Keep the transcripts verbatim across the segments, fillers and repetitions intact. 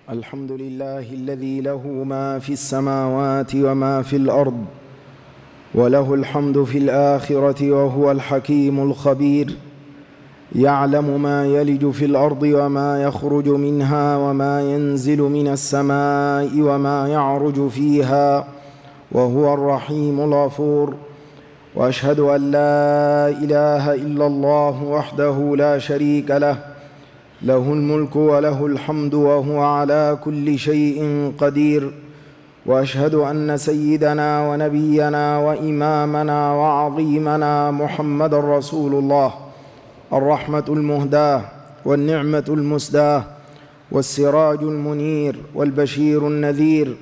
الحمد لله الذي له ما في السماوات وما في الأرض، وله الحمد في الآخرة، وهو الحكيم الخبير، يعلم ما يلج في الأرض وما يخرج منها وما ينزل من السماء وما يعرج فيها، وهو الرحيم الغفور. وأشهد أن لا إله إلا الله وحده لا شريك له، له الملك وله الحمد وهو على كل شيء قدير. وأشهد أن سيدنا ونبينا وإمامنا وعظيمنا محمد رسول الله، الرحمة المهداة والنعمة المسداة والسراج المنير والبشير النذير،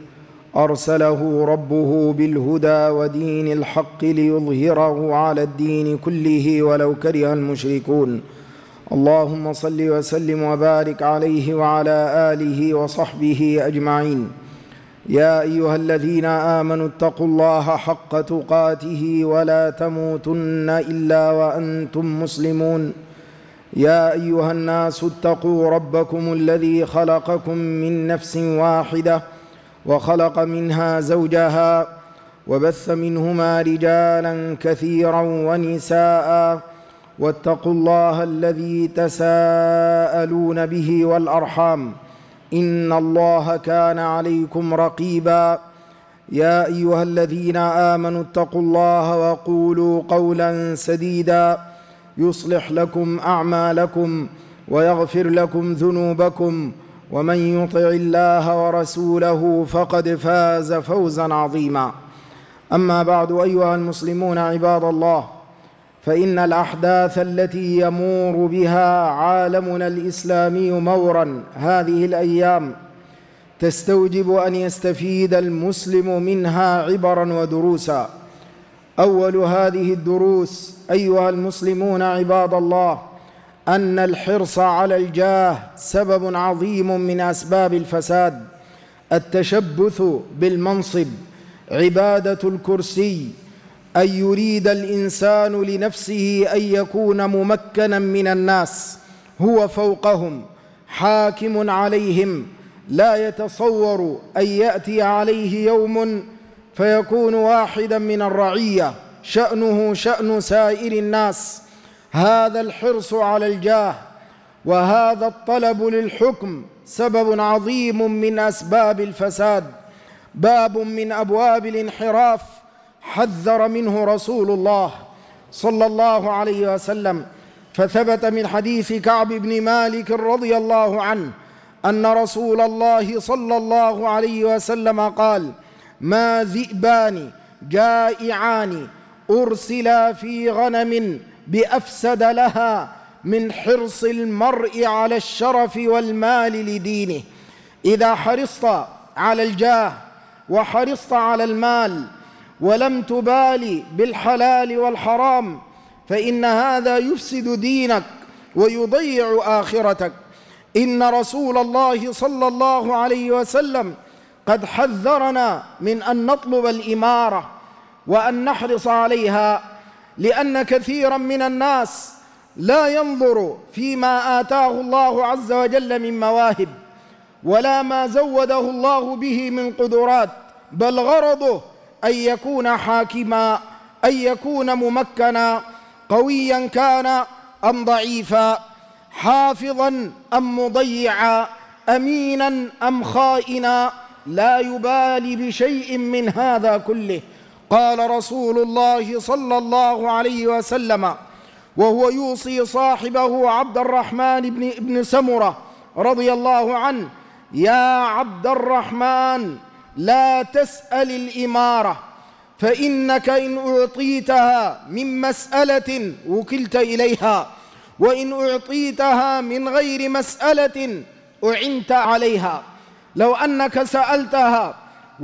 أرسله ربه بالهدى ودين الحق ليظهره على الدين كله ولو كره المشركون. اللهم صل وسلم وبارك عليه وعلى آله وصحبه أجمعين. يا أيها الذين آمنوا اتقوا الله حق تقاته ولا تموتن إلا وأنتم مسلمون. يا أيها الناس اتقوا ربكم الذي خلقكم من نفس واحدة وخلق منها زوجها وبث منهما رجالا كثيرا ونساء، واتقوا الله الذي تساءلون به والأرحام، إن الله كان عليكم رقيبا. يا أيها الذين آمنوا اتقوا الله وقولوا قولا سديدا يصلح لكم أعمالكم ويغفر لكم ذنوبكم، ومن يطع الله ورسوله فقد فاز فوزا عظيما. أما بعد، أيها المسلمون عباد الله، فإن الأحداث التي يمور بها عالمنا الإسلامي مورا هذه الأيام تستوجب أن يستفيد المسلم منها عبرا ودروسا. أول هذه الدروس أيها المسلمون عباد الله أن الحرص على الجاه سبب عظيم من أسباب الفساد. التشبث بالمنصب، عبادة الكرسي، أن يريد الإنسان لنفسه أن يكون ممكنا من الناس، هو فوقهم حاكم عليهم، لا يتصور أن يأتي عليه يوم فيكون واحدا من الرعية شأنه شأن سائر الناس. هذا الحرص على الجاه وهذا الطلب للحكم سبب عظيم من أسباب الفساد، باب من أبواب الانحراف حذر منه رسول الله صلى الله عليه وسلم. فثبت من حديث كعب بن مالك رضي الله عنه أن رسول الله صلى الله عليه وسلم قال: ما ذئبان جائعان أرسلا في غنم بأفسد لها من حرص المرء على الشرف والمال لدينه. إذا حرصت على الجاه وحرصت على المال ولم تبالي بالحلال والحرام فإن هذا يفسد دينك ويضيع آخرتك. إن رسول الله صلى الله عليه وسلم قد حذرنا من أن نطلب الإمارة وأن نحرص عليها، لأن كثيرا من الناس لا ينظر فيما آتاه الله عز وجل من مواهب ولا ما زوده الله به من قدرات، بل غرضه أن يكون حاكما، أن يكون ممكنا، قويا كان أم ضعيفا، حافظا أم مضيعا، أمينا أم خائنا، لا يبالي بشيء من هذا كله. قال رسول الله صلى الله عليه وسلم وهو يوصي صاحبه عبد الرحمن بن ابن سمرة رضي الله عنه: يا عبد الرحمن، لا تسأل الإمارة، فإنك إن أعطيتها من مسألة وكلت إليها، وإن أعطيتها من غير مسألة أعنت عليها. لو أنك سألتها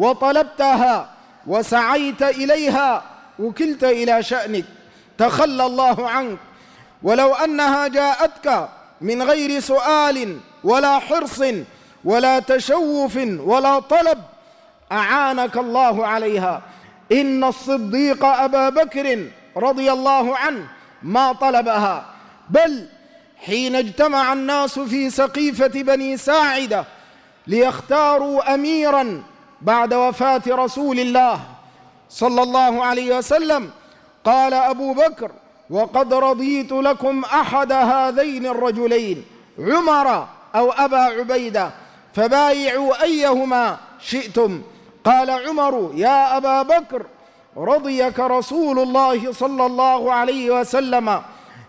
وطلبتها وسعيت إليها وكلت إلى شأنك، تخلى الله عنك. ولو أنها جاءتك من غير سؤال ولا حرص ولا تشوف ولا طلب أعانك الله عليها. إن الصديق أبا بكر رضي الله عنه ما طلبها، بل حين اجتمع الناس في سقيفة بني ساعدة ليختاروا أميراً بعد وفاة رسول الله صلى الله عليه وسلم. قال أبو بكر: وقد رضيت لكم أحد هذين الرجلين، عمر أو أبا عبيدة، فبايعوا أيهما شئتم. قال عمر: يا أبا بكر، رضيك رسول الله صلى الله عليه وسلم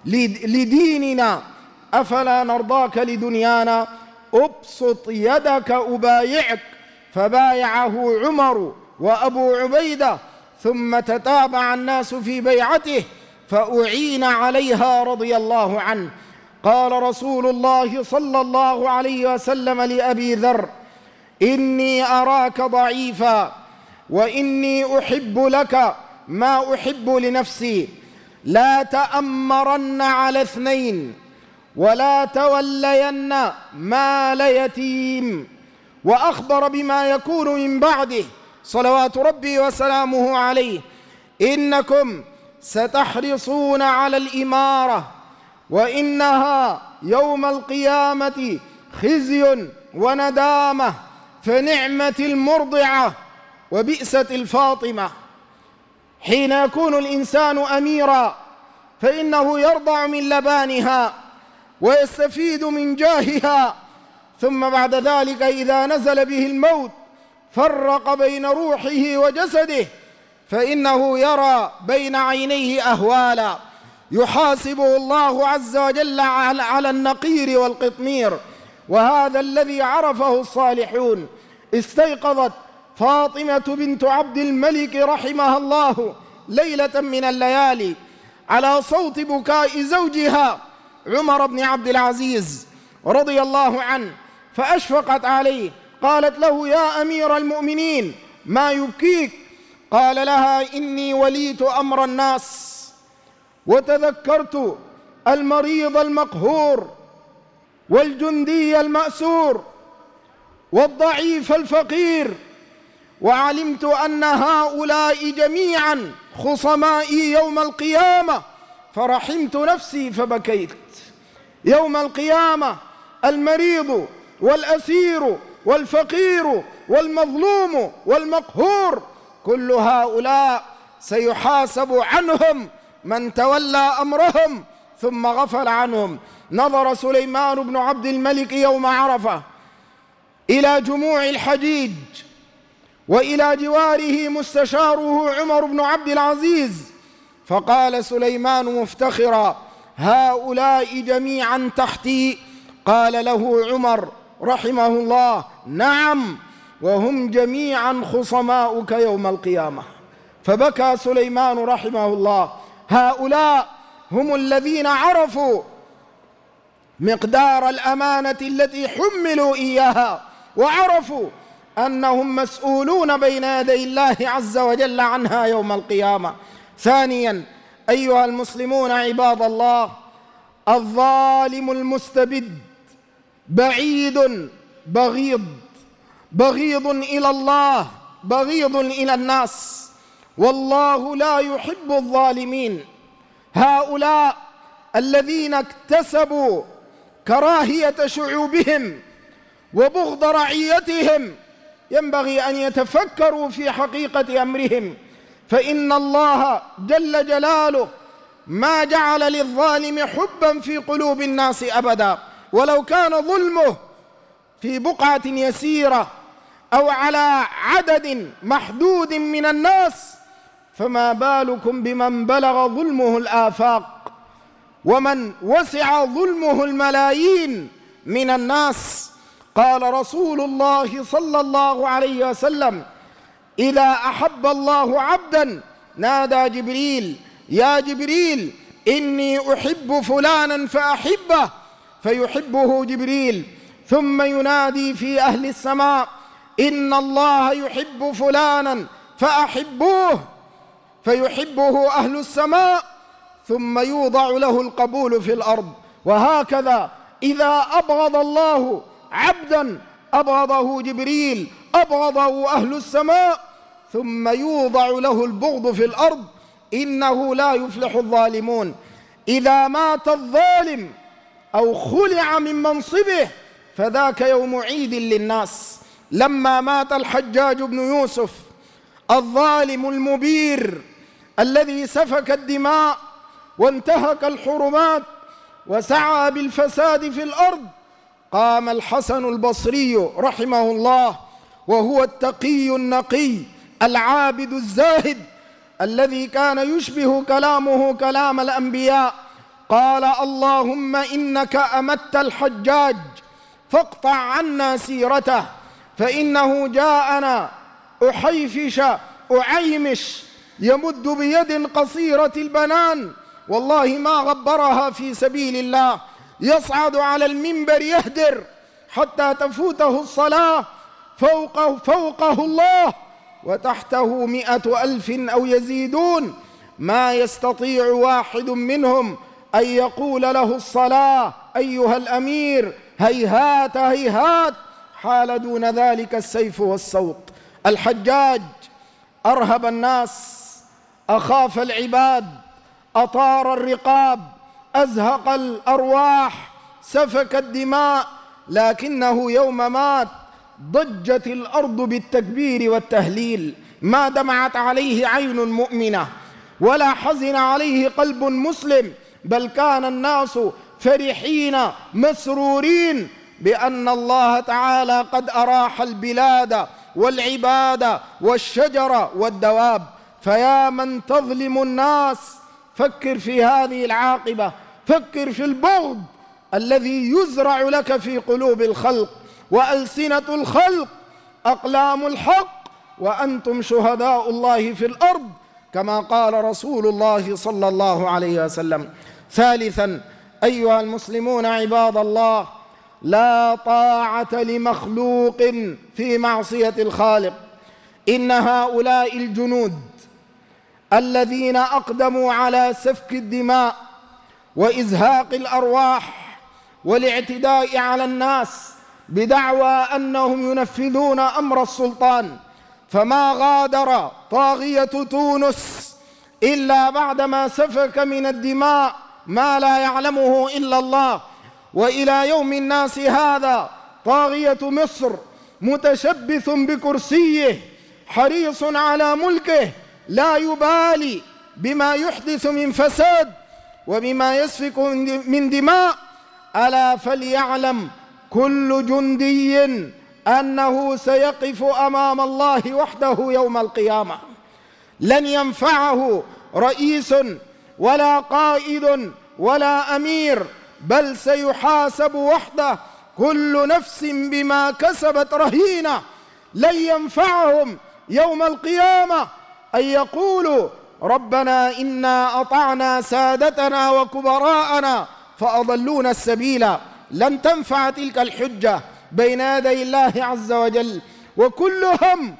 لديننا، أفلا نرضاك لدنيانا؟ أبسط يدك أبايعك. فبايعه عمر وأبو عبيدة، ثم تتابع الناس في بيعته فأعين عليها رضي الله عنه. قال رسول الله صلى الله عليه وسلم لأبي ذر: إني أراك ضعيفا، وإني أحب لك ما أحب لنفسي، لا تأمرن على اثنين، ولا تولين مال يتيم. وأخبر بما يكون من بعده صلوات ربي وسلامه عليه: إنكم ستحرصون على الإمارة، وإنها يوم القيامة خزي وندامة، فنعمة المرضعة وبئسة الفاطمة. حين يكون الإنسان أميرا فإنه يرضع من لبانها ويستفيد من جاهها، ثم بعد ذلك إذا نزل به الموت فرق بين روحه وجسده، فإنه يرى بين عينيه أهوالا يحاسبه الله عز وجل على النقير والقطمير. وهذا الذي عرفه الصالحون. استيقظت فاطمة بنت عبد الملك رحمها الله ليلة من الليالي على صوت بكاء زوجها عمر بن عبد العزيز رضي الله عنه، فأشفقت عليه، قالت له: يا أمير المؤمنين، ما يبكيك؟ قال لها: إني وليت أمر الناس، وتذكرت المريض المقهور، والجندي المأسور، والضعيف الفقير، وعلمت أن هؤلاء جميعا خصمائي يوم القيامة، فرحمت نفسي فبكيت. يوم القيامة المريض والأسير والفقير والمظلوم والمقهور، كل هؤلاء سيحاسب عنهم من تولى أمرهم ثم غفل عنهم. نظر سليمان بن عبد الملك يوم عرفة إلى جموع الحجيج، وإلى جواره مستشاره عمر بن عبد العزيز، فقال سليمان مفتخرا: هؤلاء جميعا تحتي. قال له عمر رحمه الله: نعم، وهم جميعا خصماؤك يوم القيامة. فبكى سليمان رحمه الله. هؤلاء هم الذين عرفوا مقدار الأمانة التي حملوا إياها، وعرفوا أنهم مسؤولون بين يدي الله عز وجل عنها يوم القيامة. ثانيا أيها المسلمون عباد الله، الظالم المستبد بعيد بغيض، بغيض إلى الله، بغيض إلى الناس، والله لا يحب الظالمين. هؤلاء الذين اكتسبوا كراهية شعوبهم وبغض رعيتهم ينبغي أن يتفكروا في حقيقة أمرهم، فإن الله جل جلاله ما جعل للظالم حبا في قلوب الناس أبدا، ولو كان ظلمه في بقعة يسيرة أو على عدد محدود من الناس، فما بالكم بمن بلغ ظلمه الآفاق، ومن وسع ظلمه الملايين من الناس. قال رسول الله صلى الله عليه وسلم: إذا أحب الله عبدا نادى جبريل: يا جبريل إني أحب فلانا فأحبه، فيحبه جبريل، ثم ينادي في أهل السماء: إن الله يحب فلانا فأحبوه، فيحبه أهل السماء، ثم يوضع له القبول في الأرض. وهكذا إذا أبغض الله عبدا أبغضه جبريل، أبغضه أهل السماء، ثم يوضع له البغض في الأرض. إنه لا يفلح الظالمون. إذا مات الظالم أو خلع من منصبه فذاك يوم عيد للناس. لما مات الحجاج بن يوسف الظالم المبير الذي سفك الدماء وانتهك الحرمات وسعى بالفساد في الأرض، قام الحسن البصري رحمه الله وهو التقي النقي العابد الزاهد الذي كان يشبه كلامه كلام الأنبياء، قال: اللهم إنك أمت الحجاج فاقطع عنا سيرته، فإنه جاءنا أحيفش أعيمش يمد بيد قصيرة البنان، والله ما غبرها في سبيل الله، يصعد على المنبر يهدر حتى تفوته الصلاة، فوقه, فوقه الله وتحته مئة ألف أو يزيدون، ما يستطيع واحد منهم أن يقول له الصلاة أيها الأمير، هيهات هيهات، حال دون ذلك السيف والصوت. الحجاج أرهب الناس، أخاف العباد، أطار الرقاب، أزهق الأرواح، سفك الدماء، لكنه يوم مات ضجت الأرض بالتكبير والتهليل، ما دمعت عليه عين مؤمنة ولا حزن عليه قلب مسلم، بل كان الناس فرحين مسرورين بأن الله تعالى قد أراح البلاد والعباد والشجر والدواب. فيا من تظلم الناس فكر في هذه العاقبة، فكر في البغض الذي يزرع لك في قلوب الخلق، وألسنة الخلق أقلام الحق، وأنتم شهداء الله في الأرض كما قال رسول الله صلى الله عليه وسلم. ثالثا أيها المسلمون عباد الله، لا طاعة لمخلوق في معصية الخالق. إن هؤلاء الجنود الذين أقدموا على سفك الدماء وإزهاق الأرواح والاعتداء على الناس بدعوى أنهم ينفذون أمر السلطان، فما غادر طاغية تونس إلا بعدما سفك من الدماء ما لا يعلمه إلا الله، وإلى يوم الناس هذا طاغية مصر متشبث بكرسيه حريص على ملكه، لا يبالي بما يحدث من فساد وبما يسفك من دماء. ألا فليعلم كل جندي أنه سيقف أمام الله وحده يوم القيامة، لن ينفعه رئيس ولا قائد ولا أمير، بل سيحاسب وحده، كل نفس بما كسبت رهينة. لن ينفعهم يوم القيامة أن يقولوا ربنا إنا أطعنا سادتنا وكبراءنا فأضلونا السبيل، لن تنفع تلك الحجة بين يدي الله عز وجل، وكلهم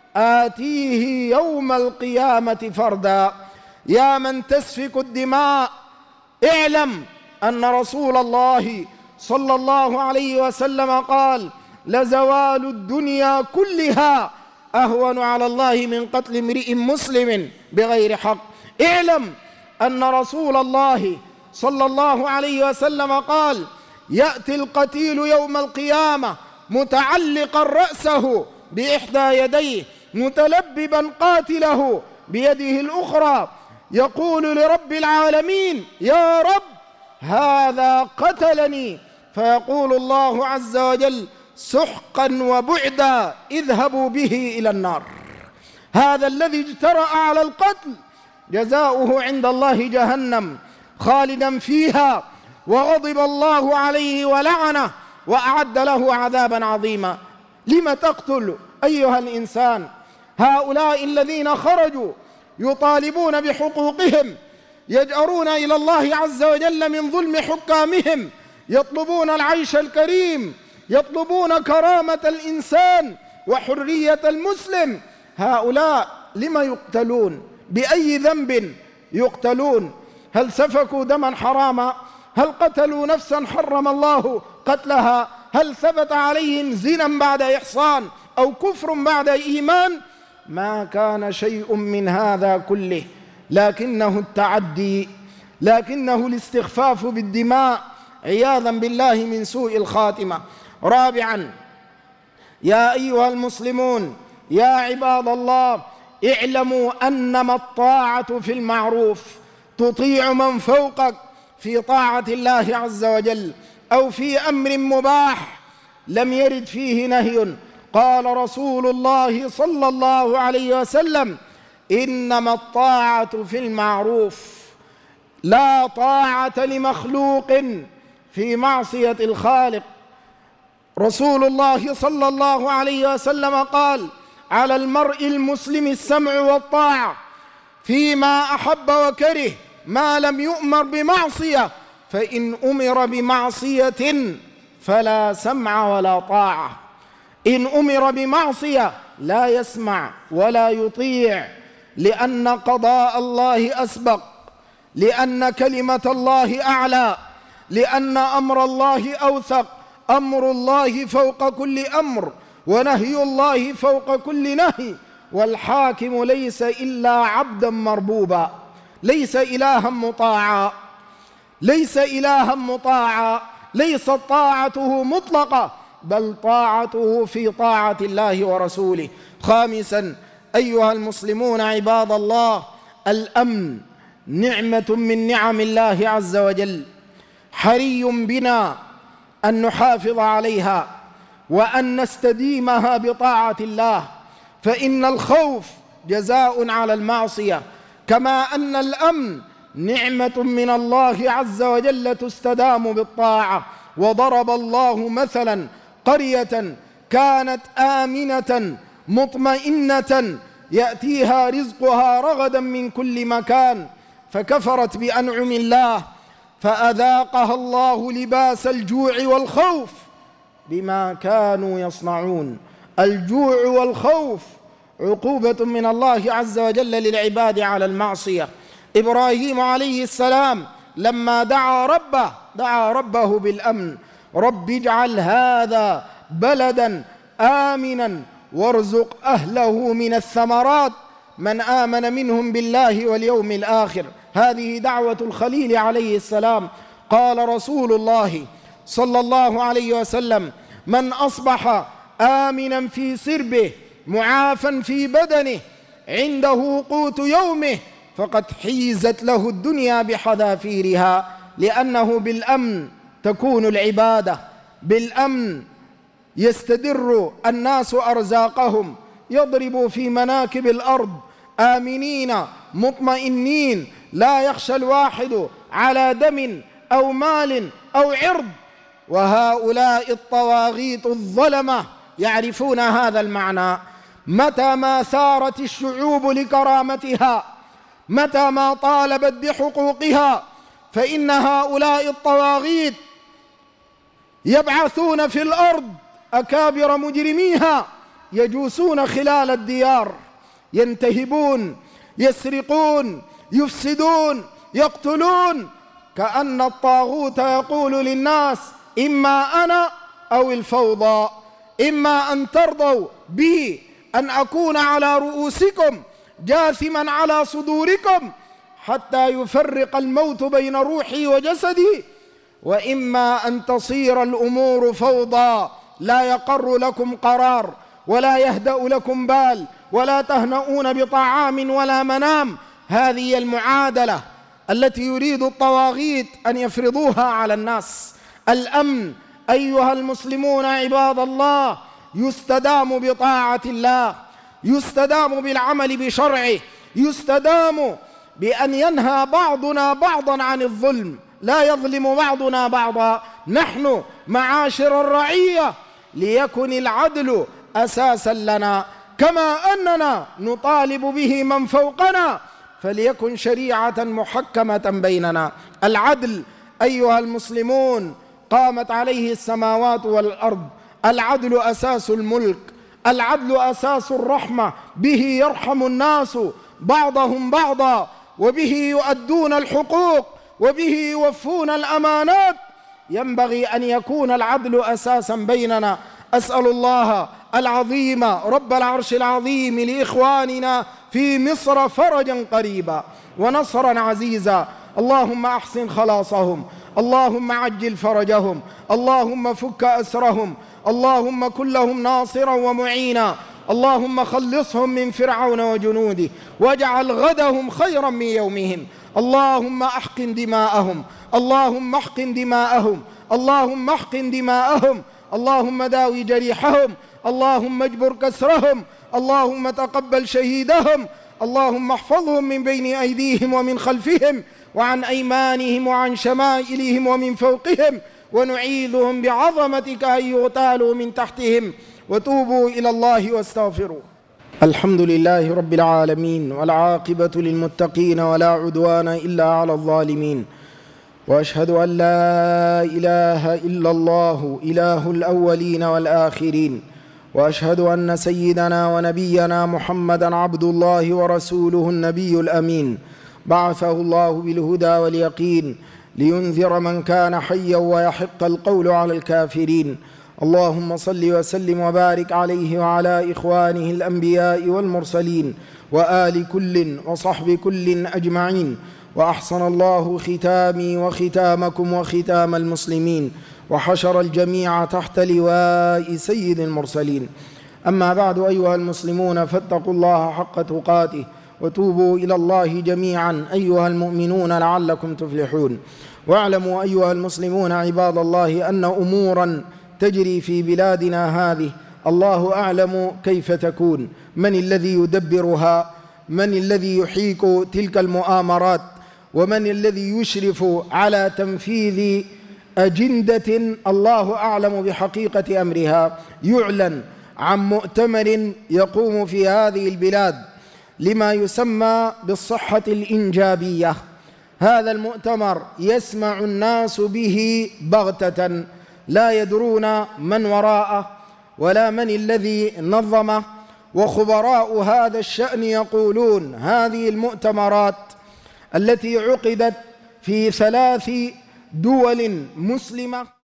آتيه يوم القيامة فردا. يا من تسفك الدماء، اعلم أن رسول الله صلى الله عليه وسلم قال: لزوال الدنيا كلها أهون على الله من قتل امرئ مسلم بغير حق. اعلم أن رسول الله صلى الله عليه وسلم قال: يأتي القتيل يوم القيامة متعلقا رأسه بإحدى يديه متلببا قاتله بيده الأخرى، يقول لرب العالمين: يا رب هذا قتلني، فيقول الله عز وجل: سحقا وبعدا، اذهبوا به إلى النار. هذا الذي اجترأ على القتل جزاؤه عند الله جهنم خالدا فيها، وغضب الله عليه ولعنه وأعد له عذابا عظيما. لم تقتل أيها الإنسان؟ هؤلاء الذين خرجوا يطالبون بحقوقهم، يجأرون إلى الله عز وجل من ظلم حكامهم، يطلبون العيش الكريم، يطلبون كرامة الإنسان وحرية المسلم. هؤلاء لما يقتلون؟ بأي ذنب يقتلون؟ هل سفكوا دما حراما؟ هل قتلوا نفسا حرم الله قتلها؟ هل ثبت عليهم زنا بعد إحصان أو كفر بعد إيمان؟ ما كان شيء من هذا كله، لكنه التعدي، لكنه الاستخفاف بالدماء عياذا بالله من سوء الخاتمة. رابعا، يا أيها المسلمون يا عباد الله، اعلموا أنما الطاعة في المعروف، تطيع من فوقك في طاعة الله عز وجل أو في أمر مباح لم يرد فيه نهي. قال رسول الله صلى الله عليه وسلم: إنما الطاعة في المعروف، لا طاعة لمخلوق في معصية الخالق. رسول الله صلى الله عليه وسلم قال: على المرء المسلم السمع والطاعة فيما أحب وكره ما لم يؤمر بمعصية، فإن أمر بمعصية فلا سمع ولا طاعة. إن أمر بمعصية لا يسمع ولا يطيع، لأن قضاء الله أسبق، لأن كلمة الله أعلى، لأن أمر الله أوثق. أمر الله فوق كل أمر، ونهي الله فوق كل نهي. والحاكم ليس إلا عبدا مربوبا، ليس إلها مطاعا، ليس إلها مطاعا، ليست طاعته مطلقة، بل طاعته في طاعة الله ورسوله. خامسا، أيها المسلمون عباد الله، الأمن نعمة من نعم الله عز وجل، حري بنا أن نحافظ عليها وأن نستديمها بطاعة الله، فإن الخوف جزاء على المعصية، كما أن الأمن نعمة من الله عز وجل تستدام بالطاعة. وضرب الله مثلا قرية كانت آمنة مطمئنة يأتيها رزقها رغدا من كل مكان، فكفرت بأنعم الله فأذاقها الله لباس الجوع والخوف بما كانوا يصنعون. الجوع والخوف عقوبة من الله عز وجل للعباد على المعصية. إبراهيم عليه السلام لما دعا ربه دعا ربه بالأمن: رب اجعل هذا بلدا آمنا وارزق أهله من الثمرات من آمن منهم بالله واليوم الآخر. هذه دعوة الخليل عليه السلام. قال رسول الله صلى الله عليه وسلم: من أصبح آمنا في سربه معافا في بدنه عنده قوت يومه فقد حيزت له الدنيا بحذافيرها. لأنه بالأمن تكون العبادة، بالأمن يستدر الناس أرزاقهم، يضربوا في مناكب الأرض آمنين مطمئنين، لا يخشى الواحد على دم أو مال أو عرض. وهؤلاء الطواغيت الظلمة يعرفون هذا المعنى. متى ما ثارت الشعوب لكرامتها، متى ما طالبت بحقوقها، فإن هؤلاء الطواغيت يبعثون في الأرض أكابر مجرميها، يجوسون خلال الديار، ينتهبون، يسرقون، يفسدون، يقتلون، كأن الطاغوت يقول للناس: إما أنا أو الفوضى، إما أن ترضوا بي أن أكون على رؤوسكم جاثما على صدوركم حتى يفرق الموت بين روحي وجسدي، وإما أن تصير الأمور فوضى لا يقر لكم قرار ولا يهدأ لكم بال ولا تهنؤون بطعام ولا منام. هذه المعادلة التي يريد الطواغيت أن يفرضوها على الناس. الأمن أيها المسلمون عباد الله يستدام بطاعة الله، يستدام بالعمل بشرعه، يستدام بأن ينهى بعضنا بعضا عن الظلم، لا يظلم بعضنا بعضا. نحن معاشر الرعية ليكن العدل أساسا لنا، كما أننا نطالب به من فوقنا، فليكن شريعة محكمة بيننا. العدل أيها المسلمون قامت عليه السماوات والأرض. العدل أساس الملك، العدل أساس الرحمة، به يرحم الناس بعضهم بعضا، وبه يؤدون الحقوق، وبه يوفون الأمانات. ينبغي أن يكون العدل أساسا بيننا. أسأل الله العظيم رب العرش العظيم لإخواننا في مصر فرجا قريبا ونصرا عزيزا. اللهم أحسن خلاصهم، اللهم عجل فرجهم، اللهم فك أسرهم، اللهم كن لهم ناصرا ومعينا، اللهم خلصهم من فرعون وجنوده واجعل غدهم خيرا من يومهم، اللهم احقن دماءهم، اللهم احقن دماءهم، اللهم احقن دماءهم، اللهم داوي جريحهم، اللهم اجبر كسرهم، اللهم تقبل شهيدهم، اللهم احفظهم من بين أيديهم ومن خلفهم وعن أيمانهم وعن شمائلهم ومن فوقهم، ونعيذهم بعظمتك أن يغتالوا من تحتهم، وتوبوا إلى الله واستغفروا. الحمد لله رب العالمين، والعاقبة للمتقين ولا عدوان إلا على الظالمين، وأشهد أن لا إله إلا الله إله الأولين والآخرين، وأشهد أن سيدنا ونبينا محمدًا عبد الله ورسوله النبي الأمين، بعثه الله بالهدى واليقين لينذر من كان حيا ويحق القول على الكافرين. اللهم صل وسلم وبارك عليه وعلى إخوانه الأنبياء والمرسلين وآل كل وصحب كل أجمعين. وأحسن الله ختامي وختامكم وختام المسلمين، وحشر الجميع تحت لواء سيد المرسلين. أما بعد، أيها المسلمون، فاتقوا الله حق تقاته وتوبوا إلى الله جميعا أيها المؤمنون لعلكم تفلحون. واعلموا أيها المسلمون عباد الله أن أمورا تجري في بلادنا هذه الله أعلم كيف تكون، من الذي يدبرها، من الذي يحيك تلك المؤامرات، ومن الذي يشرف على تنفيذ أجندة الله أعلم بحقيقة أمرها. يعلن عن مؤتمر يقوم في هذه البلاد لما يسمى بالصحة الإنجابية. هذا المؤتمر يسمع الناس به بغتة، لا يدرون من وراءه ولا من الذي نظمه. وخبراء هذا الشأن يقولون هذه المؤتمرات التي عقدت في ثلاث دول مسلمة